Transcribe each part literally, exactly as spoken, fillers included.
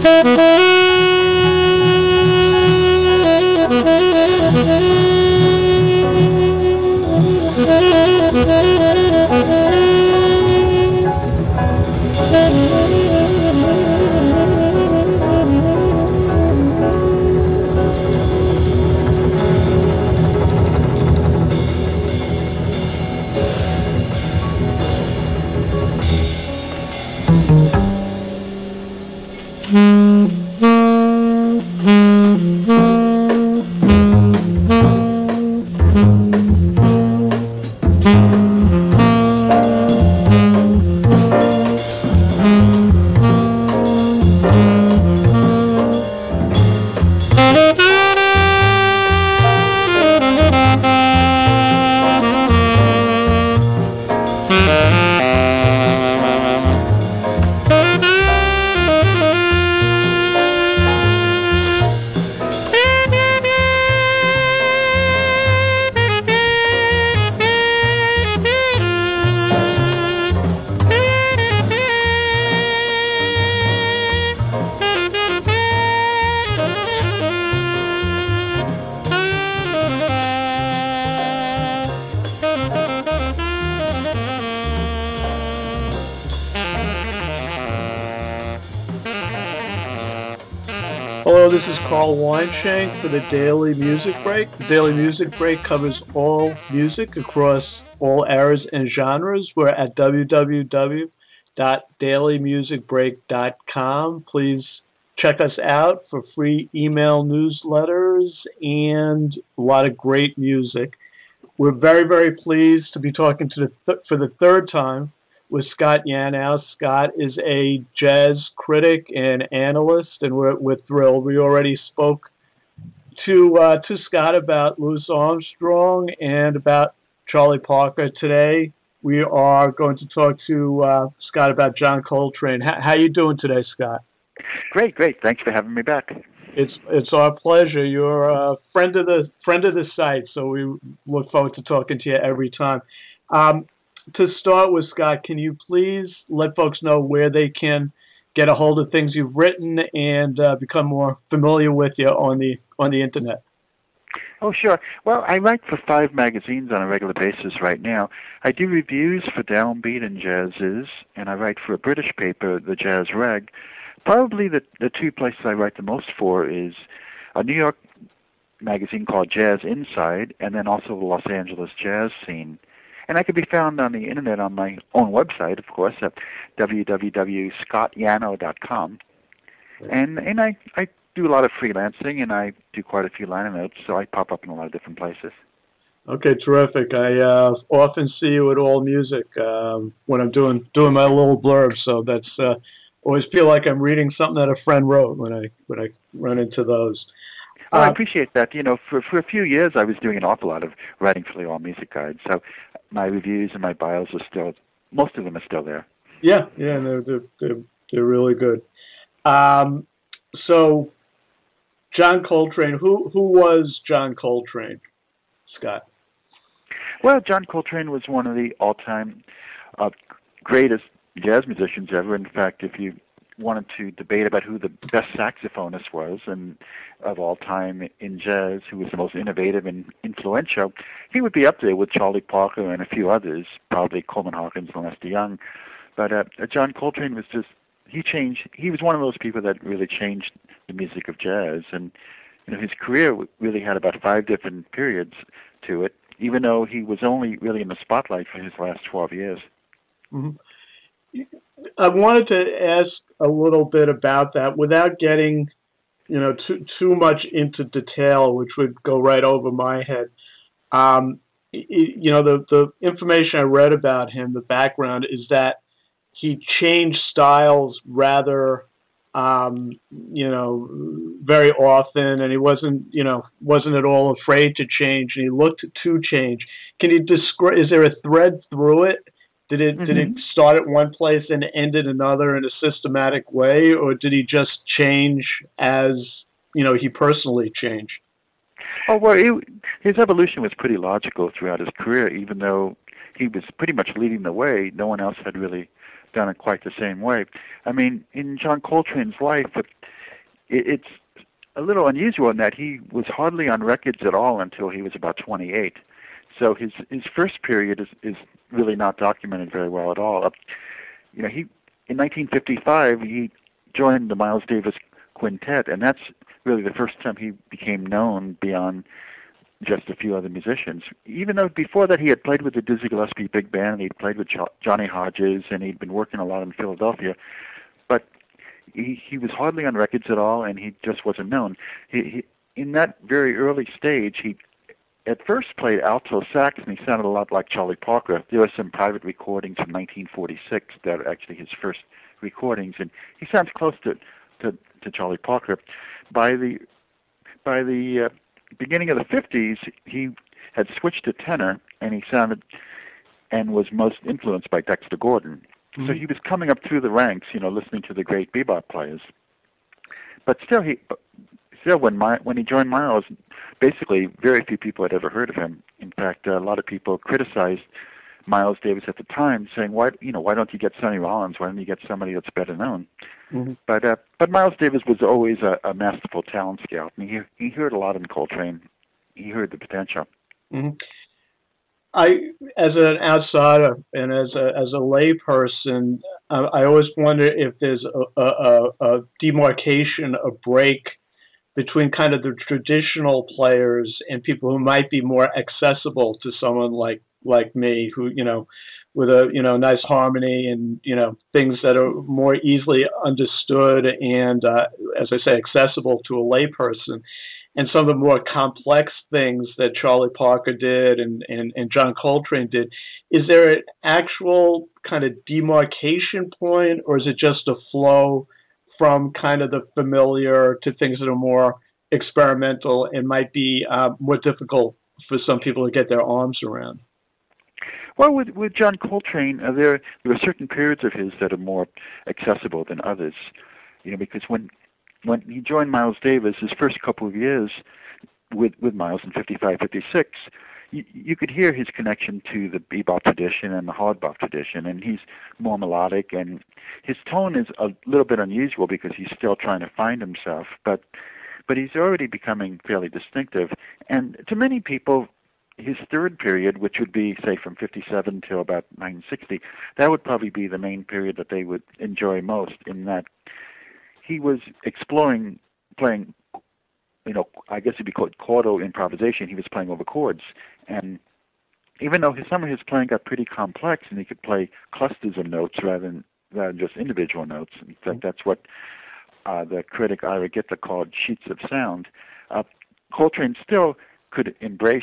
Hello, this is Carl Weinshank for the Daily Music Break. The Daily Music Break covers all music across all eras and genres. We're at w w w dot daily music break dot com. Please check us out for free email newsletters and a lot of great music. We're very, very pleased to be talking to the th- for the third time with Scott Yanow. Scott is a jazz critic and analyst, and we're, we're thrilled. We already spoke to uh, to Scott about Louis Armstrong and about Charlie Parker. Today, we are going to talk to uh, Scott about John Coltrane. H- how you doing today, Scott? Great, great. Thanks for having me back. It's it's our pleasure. You're a friend of the friend of the site, so we look forward to talking to you every time. Um, to start with, Scott, can you please let folks know where they can get a hold of things you've written and uh, become more familiar with you on the on the internet? Oh, sure. Well, I write for five magazines on a regular basis right now. I do reviews for Downbeat and Jazzes, and I write for a British paper, the Jazz Rag. Probably the, the two places I write the most for is a New York magazine called Jazz Inside, and then also the Los Angeles Jazz Scene. And I can be found on the internet on my own website, of course, at w w w dot scott yanow dot com. And and I, I do a lot of freelancing, and I do quite a few liner notes, so I pop up in a lot of different places. Okay, terrific. I uh, often see you at All Music um, when I'm doing doing my little blurb, so that's uh, always feel like I'm reading something that a friend wrote when I when I run into those. Oh, I Uh, appreciate that. You know, for for a few years, I was doing an awful lot of writing for the All Music Guide, so my reviews and my bios are still, most of them are still there. yeah, yeah, they're they're they're, they're really good. Um, so, John Coltrane, who who was John Coltrane, Scott? Well, John Coltrane was one of the all-time uh, greatest jazz musicians ever. In fact, if you wanted to debate about who the best saxophonist was and of all time in jazz, who was the most innovative and influential, he would be up there with Charlie Parker and a few others, probably Coleman Hawkins and Lester Young. But uh, John Coltrane was just, he changed, he was one of those people that really changed the music of jazz. And you know, his career really had about five different periods to it, even though he was only really in the spotlight for his last twelve years. Mm-hmm. I wanted to ask a little bit about that without getting, you know, too too much into detail, which would go right over my head. Um, you know, the the information I read about him, the background is that he changed styles rather, um, you know, very often, and he wasn't, you know, wasn't at all afraid to change, and he looked to change. Can you describe? Is there a thread through it? Did it mm-hmm. did it start at one place and end at another in a systematic way, or did he just change as, you know, he personally changed? Oh, well, he, his evolution was pretty logical throughout his career. Even though he was pretty much leading the way, no one else had really done it quite the same way. I mean, in John Coltrane's life, it, it's a little unusual in that he was hardly on records at all until he was about twenty-eight. So his his first period is, is really not documented very well at all. You know, he in nineteen fifty-five he joined the Miles Davis Quintet, and that's really the first time he became known beyond just a few other musicians. Even though before that he had played with the Dizzy Gillespie Big Band, he'd played with jo- Johnny Hodges, and he'd been working a lot in Philadelphia, but he, he was hardly on records at all, and he just wasn't known. He, he, in that very early stage, he at first played alto sax, and he sounded a lot like Charlie Parker. There were some private recordings from nineteen forty-six that are actually his first recordings, and he sounds close to, to, to Charlie Parker. By the by the uh, beginning of the fifties, he had switched to tenor, and he sounded and was most influenced by Dexter Gordon. Mm-hmm. So he was coming up through the ranks, you know, listening to the great bebop players. But still, he still when my, when he joined Miles, basically very few people had ever heard of him. In fact, a lot of people criticized Miles Davis at the time, saying, "Why, you know, why don't you get Sonny Rollins? Why don't you get somebody that's better known?" Mm-hmm. But uh, but Miles Davis was always a, a masterful talent scout. I mean, he he heard a lot in Coltrane. He heard the potential. Mm-hmm. I, as an outsider and as a as a layperson, I, I always wonder if there's a, a, a demarcation, a break between kind of the traditional players and people who might be more accessible to someone like like me, who, you know, with a, you know, nice harmony and, you know, things that are more easily understood and, uh, as I say, accessible to a layperson. And some of the more complex things that Charlie Parker did and, and, and John Coltrane did, is there an actual kind of demarcation point, or is it just a flow from kind of the familiar to things that are more experimental and might be uh, more difficult for some people to get their arms around? Well, with with John Coltrane, uh, there there are certain periods of his that are more accessible than others. You know, because when when he joined Miles Davis, his first couple of years with with Miles in fifty-five, fifty-six, you, you could hear his connection to the bebop tradition and the hard bop tradition, and he's more melodic, and his tone is a little bit unusual because he's still trying to find himself, but but he's already becoming fairly distinctive. And to many people, his third period, which would be, say, from fifty-seven till about nineteen sixty, that would probably be the main period that they would enjoy most, in that he was exploring playing, you know, I guess it'd be called chordal improvisation. He was playing over chords. And even though his, some of his playing got pretty complex, and he could play clusters of notes rather than, rather than just individual notes, in fact, that's what uh, the critic Ira Gitta called sheets of sound, uh, Coltrane still could embrace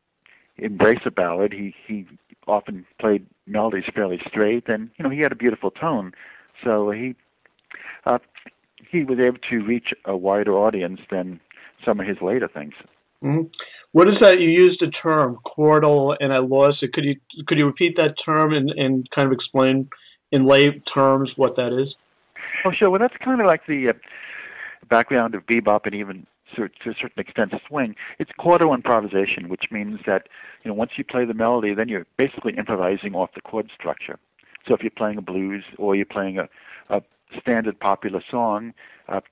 embrace a ballad. He he often played melodies fairly straight, and you know he had a beautiful tone, so he uh, he was able to reach a wider audience than some of his later things. Mm-hmm. What is that? You used a term, chordal, and I lost it. Could you could you repeat that term and, and kind of explain in lay terms what that is? Oh, sure. Well, that's kind of like the uh, background of bebop and even to a certain extent swing. It's chordal improvisation, which means that, you know, once you play the melody, then you're basically improvising off the chord structure. So if you're playing a blues or you're playing a, a standard popular song, uh,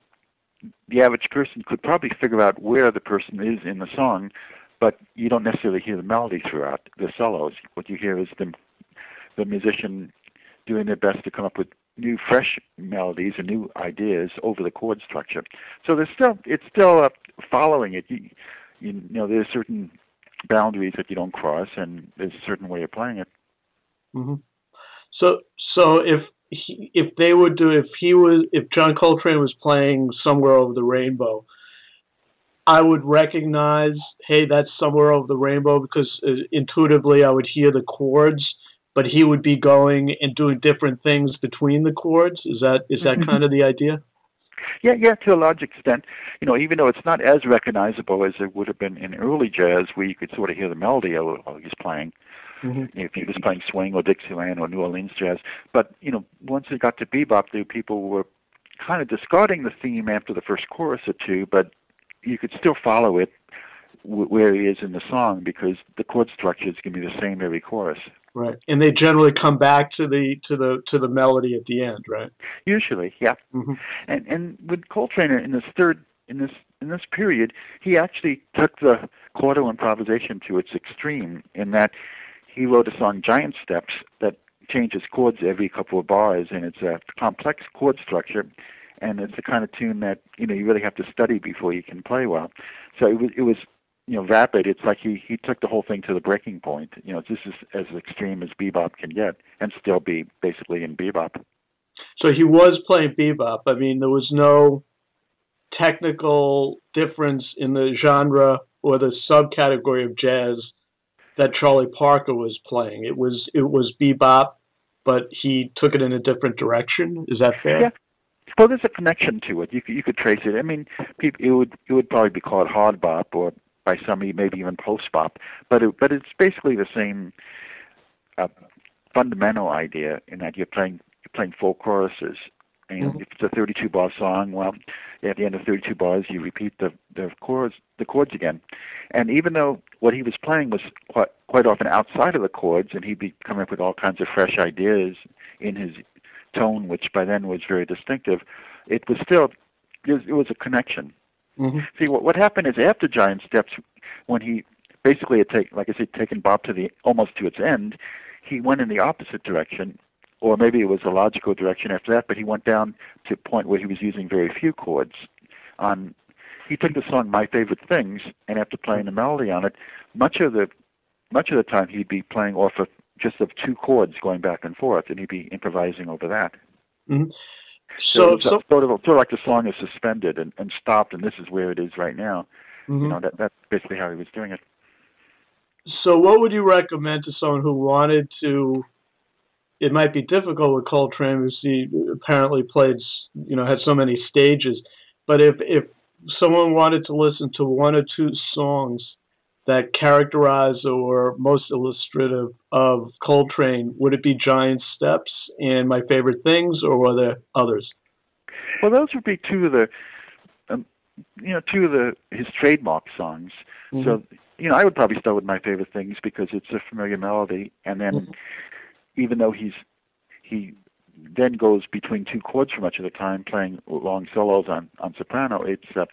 the average person could probably figure out where the person is in the song, but you don't necessarily hear the melody throughout the solos. What you hear is the the musician doing their best to come up with new, fresh melodies and new ideas over the chord structure. So there's still, it's still uh, following it. You, you know, there's certain boundaries that you don't cross, and there's a certain way of playing it. Mm-hmm. So, so if he, if they would do, if he was, if John Coltrane was playing Somewhere Over the Rainbow, I would recognize, hey, that's Somewhere Over the Rainbow, because uh, intuitively I would hear the chords, but he would be going and doing different things between the chords. Is that is that kind of the idea? Yeah, yeah, to a large extent. You know, even though it's not as recognizable as it would have been in early jazz, where you could sort of hear the melody while he's playing, mm-hmm. if he was playing swing or Dixieland or New Orleans jazz. But, you know, once it got to bebop, the people were kind of discarding the theme after the first chorus or two, but you could still follow it w- where he is in the song, because the chord structure is going to be the same every chorus. Right. And they generally come back to the to the to the melody at the end, right? Usually, yeah. Hmm. And and with Coltrane in this third in this in this period, he actually took the quarto improvisation to its extreme in that he wrote a song, Giant Steps, that changes chords every couple of bars, and it's a complex chord structure, and it's the kind of tune that you know you really have to study before you can play well. So it was it was you know rapid. It's like he he took the whole thing to the breaking point. You know, this is as extreme as bebop can get, and still be basically in bebop. So he was playing bebop. I mean, there was no technical difference in the genre or the subcategory of jazz that Charlie Parker was playing. It was it was bebop, but he took it in a different direction. Is that fair? Yeah. Well, there's a connection to it. You could, you could trace it. I mean, people, it would it would probably be called hard bop, or by some maybe even post bop. But it, but it's basically the same uh, fundamental idea in that you're playing you're playing full choruses. And Mm-hmm. if it's a thirty-two bar song, well, at the end of thirty-two bars, you repeat the the chords the chords again. And even though what he was playing was quite quite often outside of the chords, and he'd be coming up with all kinds of fresh ideas in his tone, which by then was very distinctive, it was still it was, it was a connection. Mm-hmm. See, what what happened is after Giant Steps, when he basically had taken, like I said, taken bop to the almost to its end, he went in the opposite direction, or maybe it was a logical direction after that. But he went down to a point where he was using very few chords. On he took the song "My Favorite Things," and after playing the melody on it, much of the much of the time he'd be playing off of just of two chords going back and forth, and he'd be improvising over that. Mm-hmm. So, So, so sort of, sort of like the song is suspended and, and stopped, and this is where it is right now. mm-hmm. You know, that that's basically how he was doing it. So, what would you recommend to someone who wanted to? It might be difficult with Coltrane because he apparently played, you know, had so many stages. But if if someone wanted to listen to one or two songs that characterize or most illustrative of Coltrane, would it be Giant Steps and My Favorite Things, or were there others? Well, those would be two of the, um, you know, two of the his trademark songs. Mm-hmm. So, you know, I would probably start with My Favorite Things because it's a familiar melody, and then Mm-hmm. even though he's he then goes between two chords for much of the time, playing long solos on on soprano, it's uh,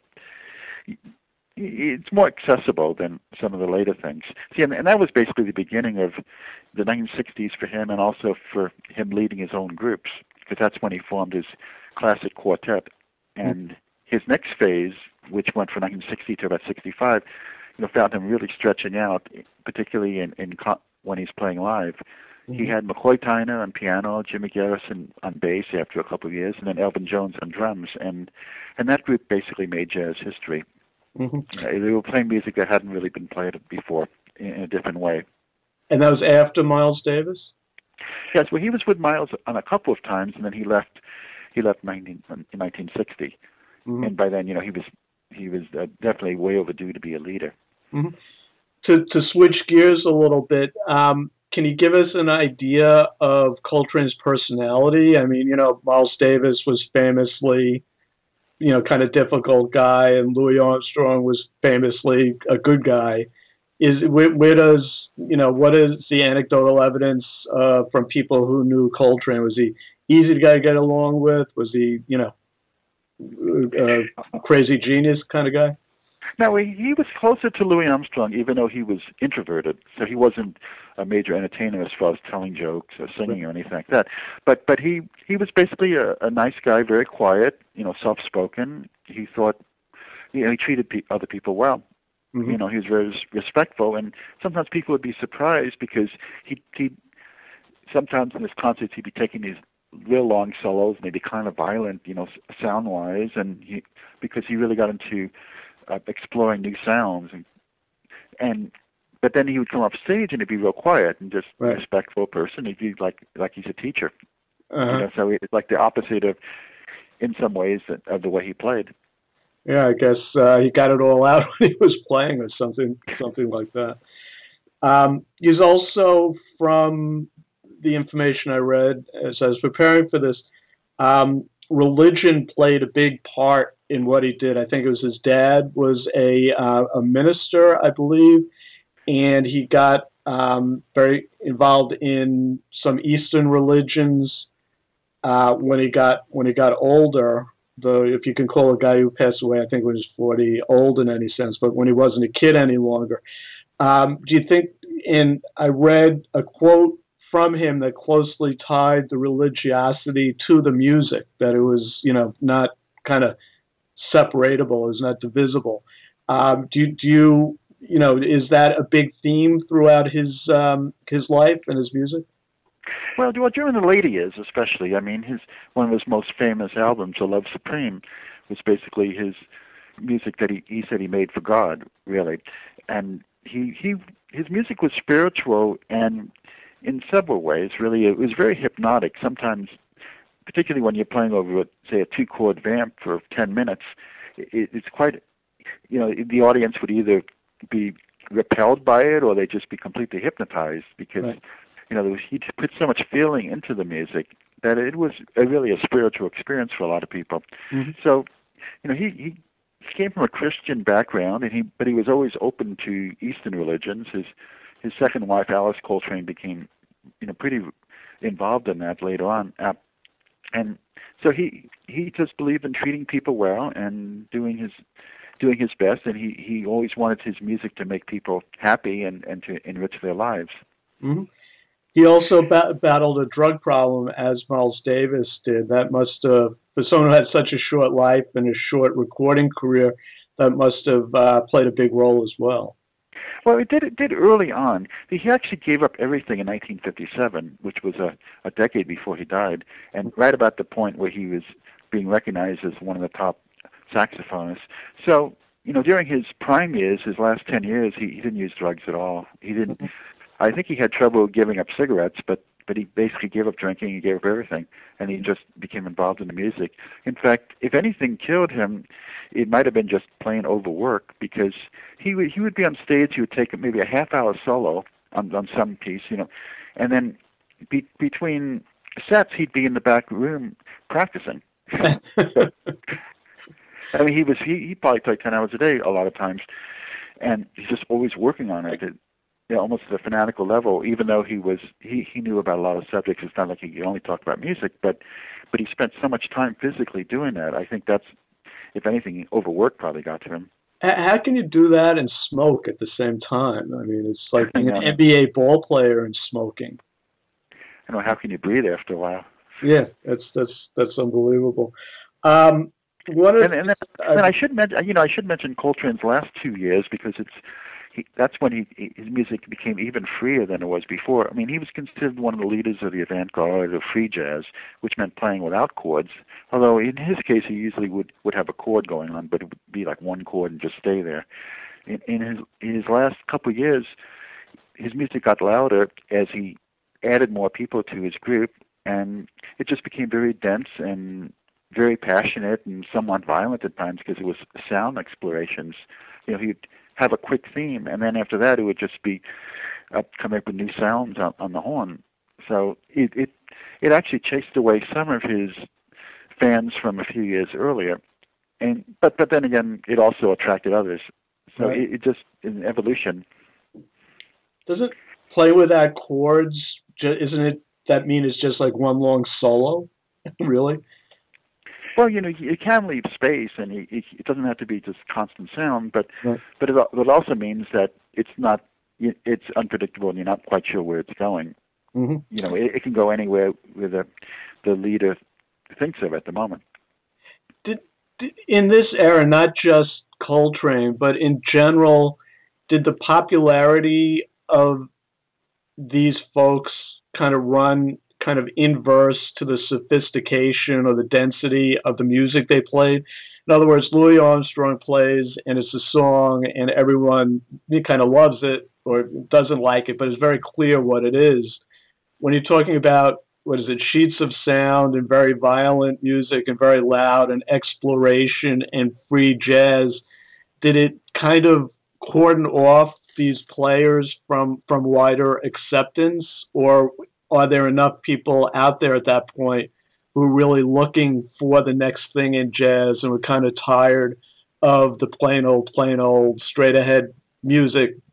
it's more accessible than some of the later things. See, and, and that was basically the beginning of the nineteen sixties for him, and also for him leading his own groups, because that's when he formed his classic quartet. And his next phase, which went from nineteen sixty to about sixty-five, you know, found him really stretching out, particularly in, in when he's playing live. Mm-hmm. He had McCoy Tyner on piano, Jimmy Garrison on bass after a couple of years, and then Elvin Jones on drums, and and that group basically made jazz history. Mm-hmm. Uh, they were playing music that hadn't really been played before in, in a different way. And that was after Miles Davis? Yes, well, he was with Miles on a couple of times, and then he left. He left nineteen, in nineteen sixty, mm-hmm. and by then, you know, he was he was uh, definitely way overdue to be a leader. Mm-hmm. To to switch gears a little bit, um, can you give us an idea of Coltrane's personality? I mean, you know, Miles Davis was famously, you know, kind of difficult guy, and Louis Armstrong was famously a good guy. Is where, where does you know what is the anecdotal evidence uh, from people who knew Coltrane? Was he easy to get along with? Was he, you know, a crazy genius kind of guy? No, he, he was closer to Louis Armstrong, even though he was introverted. So he wasn't a major entertainer as far as telling jokes or singing or anything like that. But but he, he was basically a, a nice guy, very quiet, you know, soft-spoken. He thought, you know, he treated pe- other people well. Mm-hmm. You know, he was very respectful, and sometimes people would be surprised because he he sometimes in his concerts he'd be taking these real long solos, and they'd be kind of violent, you know, sound-wise, and he because he really got into Uh, exploring new sounds, and, and but then he would come off stage and he'd be real quiet and just right. a respectful person. He'd be like like he's a teacher, uh-huh. you know. So it's like the opposite of, in some ways, of the way he played. Yeah, I guess uh, he got it all out when he was playing, or something, something like that. Um, he's also, from the information I read as I was preparing for this, um, religion played a big part in what he did. I think it was his dad was a uh, a minister, I believe, and he got um, very involved in some Eastern religions. Uh, when he got when he got older, though, if you can call a guy who passed away, I think when he was forty old in any sense, but when he wasn't a kid any longer, um, do you think? And I read a quote from him that closely tied the religiosity to the music, that it was, you know, not kind of separatable, is not divisible. Um, do, do you, you know, is that a big theme throughout his um, his life and his music? Well, well, during the later years, especially, I mean, his one of his most famous albums, "A Love Supreme," was basically his music that he, he said he made for God, really, and he he his music was spiritual and in several ways, really, it was very hypnotic. Sometimes, particularly when you're playing over, say, a two-chord vamp for ten minutes, it, it's quite, you know, the audience would either be repelled by it or they just be completely hypnotized because. Right. You know, was, he put so much feeling into the music that it was a, really a spiritual experience for a lot of people. Mm-hmm. So, you know, he, he came from a Christian background, and he but he was always open to Eastern religions. His his second wife, Alice Coltrane, became, you know, pretty involved in that later on, uh, and so he he just believed in treating people well and doing his doing his best, and he he always wanted his music to make people happy and and to enrich their lives. Mm-hmm. He also ba- battled a drug problem, as Miles Davis did. That must have, for someone who had such a short life and a short recording career, that must have uh, played a big role as well. Well, it did. It did early on. He actually gave up everything in nineteen fifty-seven, which was a, a decade before he died, and right about the point where he was being recognized as one of the top saxophonists. So, you know, during his prime years, his last ten years, he, he didn't use drugs at all. He didn't. I think he had trouble giving up cigarettes, but but he basically gave up drinking, he gave up everything, and he just became involved in the music. In fact, if anything killed him, it might have been just plain overwork, because he would he would be on stage, he would take maybe a half hour solo on on some piece, you know, and then be, between sets he'd be in the back room practicing. I mean, he was he he probably played ten hours a day a lot of times, and he's just always working on it. it You know, almost at a fanatical level, even though he was he, he knew about a lot of subjects. It's not like he could only talk about music, but but he spent so much time physically doing that. I think that's, if anything, overwork probably got to him. How can you do that and smoke at the same time? I mean, it's like being an N B A ball player and smoking. I know. How can you breathe after a while? Yeah, that's that's that's unbelievable. Um, one of, and, and, then, uh, and I should mention, you know, I should mention Coltrane's last two years because it's. He, that's when he, his music became even freer than it was before. I mean, he was considered one of the leaders of the avant-garde of free jazz, which meant playing without chords. Although in his case, he usually would, would have a chord going on, but it would be like one chord and just stay there. In, in his in his last couple of years, his music got louder as he added more people to his group, and it just became very dense and very passionate and somewhat violent at times because it was sound explorations. You know, he'd have a quick theme, and then after that, it would just be uh, coming up with new sounds on, on the horn. So it, it it actually chased away some of his fans from a few years earlier, and but but then again, it also attracted others. So right. it, it just in evolution. Does it play without chords? Isn't it that mean it's just like one long solo? Really? Well, you know, it can leave space, and it, it doesn't have to be just constant sound. But right. but it, it also means that it's not it's unpredictable, and you're not quite sure where it's going. Mm-hmm. You know, it, it can go anywhere where the the leader thinks of at the moment. Did, did in this era, not just Coltrane, but in general, did the popularity of these folks kind of run kind of inverse to the sophistication or the density of the music they played? In other words, Louis Armstrong plays and it's a song and everyone kind of loves it or doesn't like it, but it's very clear what it is. When you're talking about, what is it, sheets of sound and very violent music and very loud and exploration and free jazz, did it kind of cordon off these players from, from wider acceptance, or are there enough people out there at that point who are really looking for the next thing in jazz and were kind of tired of the plain old, plain old, straight ahead music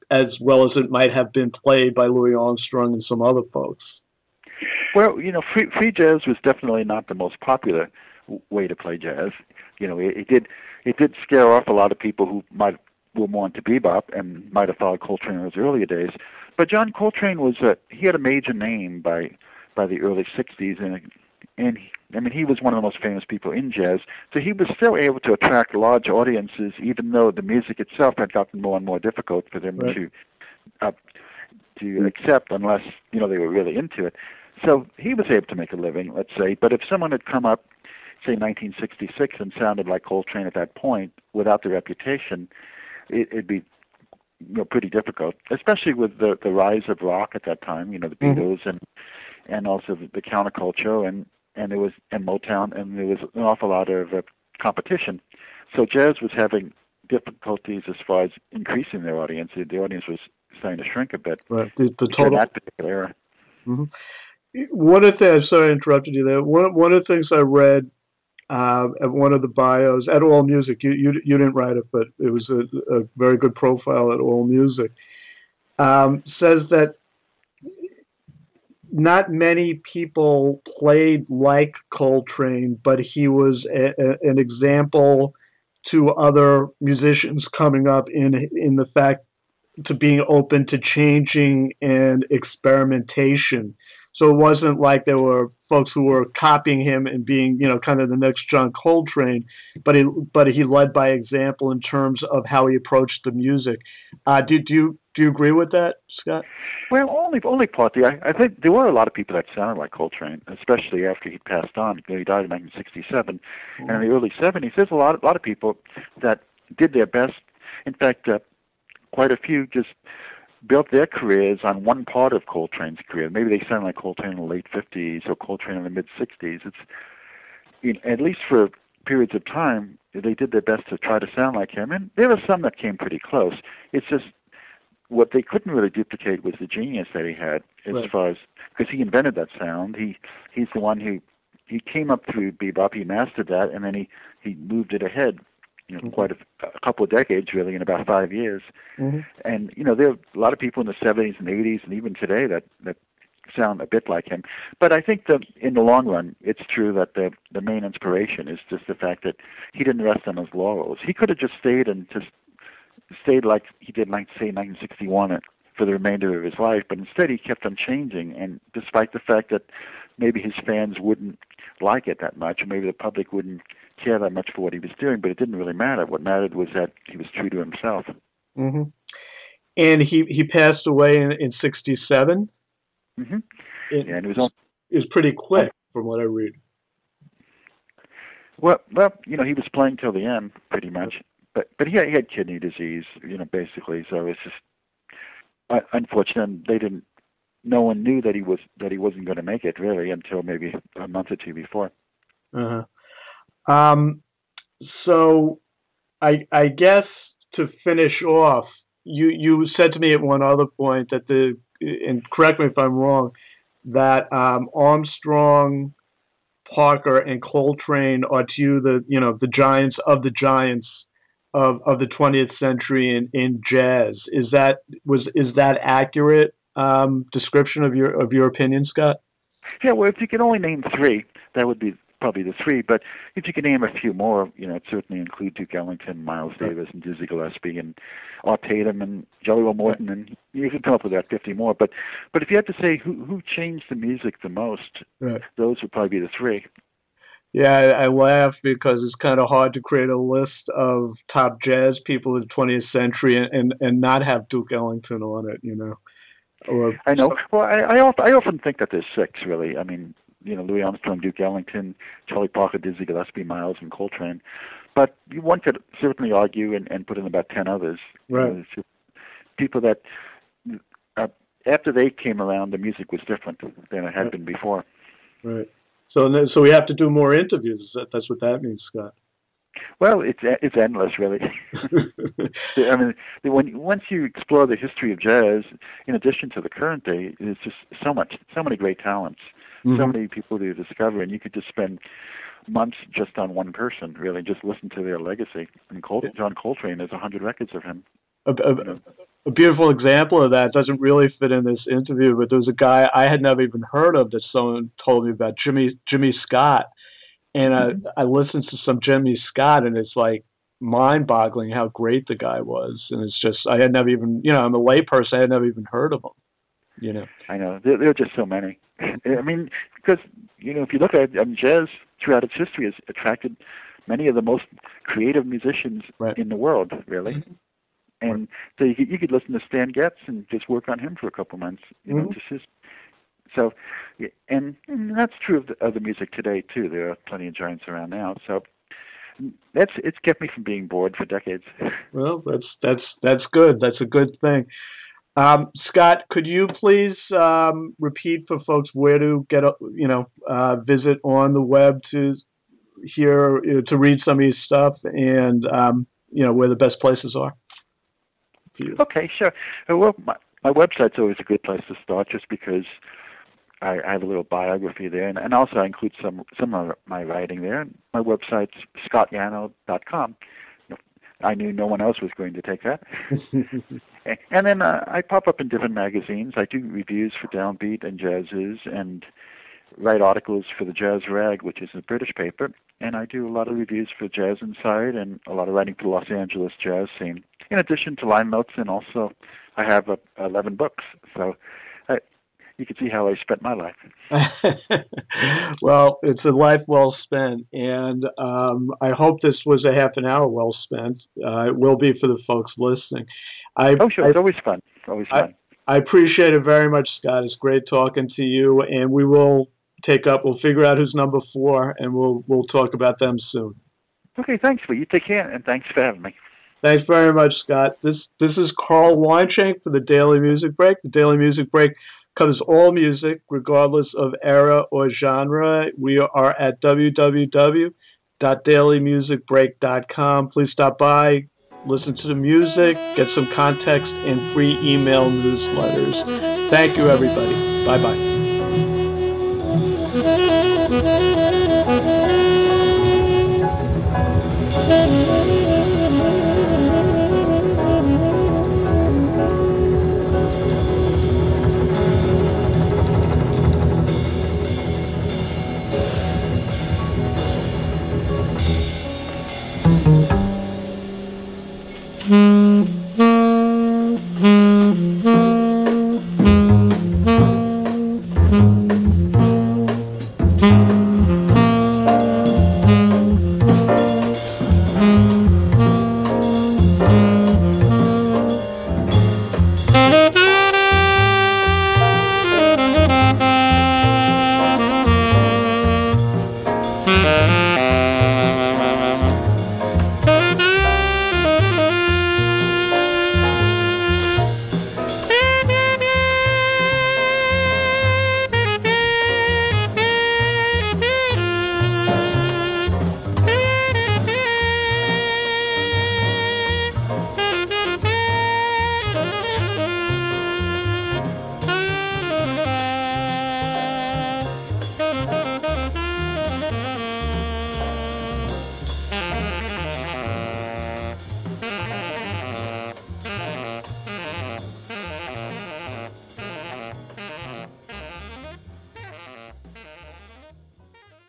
as well as it might have been played by Louis Armstrong and some other folks. Well, you know, free, free jazz was definitely not the most popular w- way to play jazz. You know, it, it did it did scare off a lot of people who might were more into bebop and might have followed Coltrane in those earlier days. But John Coltrane was a he had a major name by by the early sixties, and and he, I mean he was one of the most famous people in jazz. So he was still able to attract large audiences, even though the music itself had gotten more and more difficult for them Right. to uh, to accept, unless you know they were really into it. So he was able to make a living, let's say. But if someone had come up, say nineteen sixty-six, and sounded like Coltrane at that point without the reputation, it, it'd be you know pretty difficult, especially with the the rise of rock at that time. You know, the Beatles mm-hmm. and and also the, the counterculture and and there was and Motown, and there was an awful lot of uh, competition. So jazz was having difficulties as far as increasing their audience. The audience was starting to shrink a bit. Right. The, the total that particular era. Mm-hmm. One of the things, sorry I interrupted you there. One one of the things I read uh, at one of the bios at All Music, you you, you didn't write it, but it was a, a very good profile at All Music. Um, says that not many people played like Coltrane, but he was a, a, an example to other musicians coming up in in the fact to being open to changing and experimentation. So it wasn't like there were folks who were copying him and being, you know, kind of the next John Coltrane, but he, but he led by example in terms of how he approached the music. Uh, do, do you do you agree with that, Scott? Well, only only partly. I, I think there were a lot of people that sounded like Coltrane, especially after he passed on. He died in nineteen sixty-seven, mm-hmm. and in the early seventies, there's a lot a lot of people that did their best. In fact, uh, quite a few just built their careers on one part of Coltrane's career. Maybe they sound like Coltrane in the late fifties or Coltrane in the mid sixties. It's you know, at least for periods of time, they did their best to try to sound like him, and there were some that came pretty close. It's just what they couldn't really duplicate was the genius that he had, as right. far as because he invented that sound. He he's the one who he came up through bebop. He mastered that, and then he he moved it ahead. You know, mm-hmm. quite a, a couple of decades, really, in about five years. Mm-hmm. And, you know, there are a lot of people in the seventies and eighties and even today that, that sound a bit like him. But I think that in the long run, it's true that the, the main inspiration is just the fact that he didn't rest on his laurels. He could have just stayed and just stayed like he did, like, say, nineteen sixty-one for the remainder of his life. But instead, he kept on changing. And despite the fact that maybe his fans wouldn't like it that much, or maybe the public wouldn't care that much for what he was doing, but it didn't really matter. What mattered was that he was true to himself. Mm-hmm. And he, he passed away in, in sixty-seven. Mm-hmm. It, yeah, and it was, on, it was pretty quick from what I read. Well, well, you know, he was playing till the end, pretty much. But but he had, he had kidney disease, you know, basically. So it's just uh, unfortunate. They didn't. No one knew that he was that he wasn't going to make it really until maybe a month or two before. Uh huh. Um, so I, I guess to finish off, you, you said to me at one other point that the, and correct me if I'm wrong, that um, Armstrong, Parker, and Coltrane are to you the, you know, the giants of the giants of, of the twentieth century in, in jazz. Is that, was, is that accurate um, description of your, of your opinion, Scott? Yeah, well, if you could only name three, that would be probably the three, but if you can name a few more, you know, it certainly include Duke Ellington, Miles Davis, and Dizzy Gillespie, and Art Tatum, and Jelly Roll Morton, and you can come up with about fifty more. But but if you had to say who who changed the music the most, right. those would probably be the three. Yeah, I, I laugh because it's kind of hard to create a list of top jazz people of the twentieth century and, and, and not have Duke Ellington on it, you know. Or, I know. Well, I, I, often, I often think that there's six, really. I mean, you know, Louis Armstrong, Duke Ellington, Charlie Parker, Dizzy Gillespie, Miles, and Coltrane. But one could certainly argue and, and put in about ten others. Right. You know, people that, uh, after they came around, the music was different than it had right. been before. Right. So, so we have to do more interviews. That's what that means, Scott. Well, it's it's endless, really. I mean, when once you explore the history of jazz, in addition to the current day, it's just so much, so many great talents, mm-hmm. so many people to discover, and you could just spend months just on one person, really, just listen to their legacy. And Col- John Coltrane, there's a hundred records of him. Uh, uh, a beautiful example of that. Doesn't really fit in this interview, but there was a guy I had never even heard of that someone told me about, Jimmy Jimmy Scott, and I I listened to some Jimmy Scott, and it's like mind-boggling how great the guy was. And it's just I had never even, you know, I'm a layperson, I had never even heard of him. You know, I know there, there are just so many. I mean, because you know, if you look at um, jazz throughout its history, has attracted many of the most creative musicians right. in the world, really. Mm-hmm. And right. so you could, you could listen to Stan Getz and just work on him for a couple months. You mm-hmm. know, just his, so, and, and that's true of the, of the music today too. There are plenty of giants around now. So that's it's kept me from being bored for decades. Well, that's that's that's good. That's a good thing. Um, Scott, could you please um, repeat for folks where to get, a, you know, uh, visit on the web to hear, you know, to read some of your stuff, and um, you know, where the best places are? Okay, sure. Well, my, my website's always a good place to start, just because I, I have a little biography there, and, and also I include some some of my writing there. My website's scott yanow dot com. I knew no one else was going to take that. And then uh, I pop up in different magazines. I do reviews for Downbeat and Jazzes, and write articles for the Jazz Rag, which is a British paper. And I do a lot of reviews for Jazz Inside and a lot of writing for the Los Angeles jazz scene. In addition to line notes, and also I have uh, eleven books. So I, you can see how I spent my life. Well, it's a life well spent, and um, I hope this was a half an hour well spent. Uh, it will be for the folks listening. I, oh, sure. I, it's always fun. Always fun. I, I appreciate it very much, Scott. It's great talking to you, and we will take up, we'll figure out who's number four, and we'll we'll talk about them soon. Okay, thanks. Well, you take care, and thanks for having me. Thanks very much, Scott. This this is Carl Weinshank for the Daily Music Break. The Daily Music Break covers all music, regardless of era or genre. We are at w w w dot daily music break dot com. Please stop by, listen to the music, get some context, and free email newsletters. Thank you, everybody. Bye-bye. Thank you.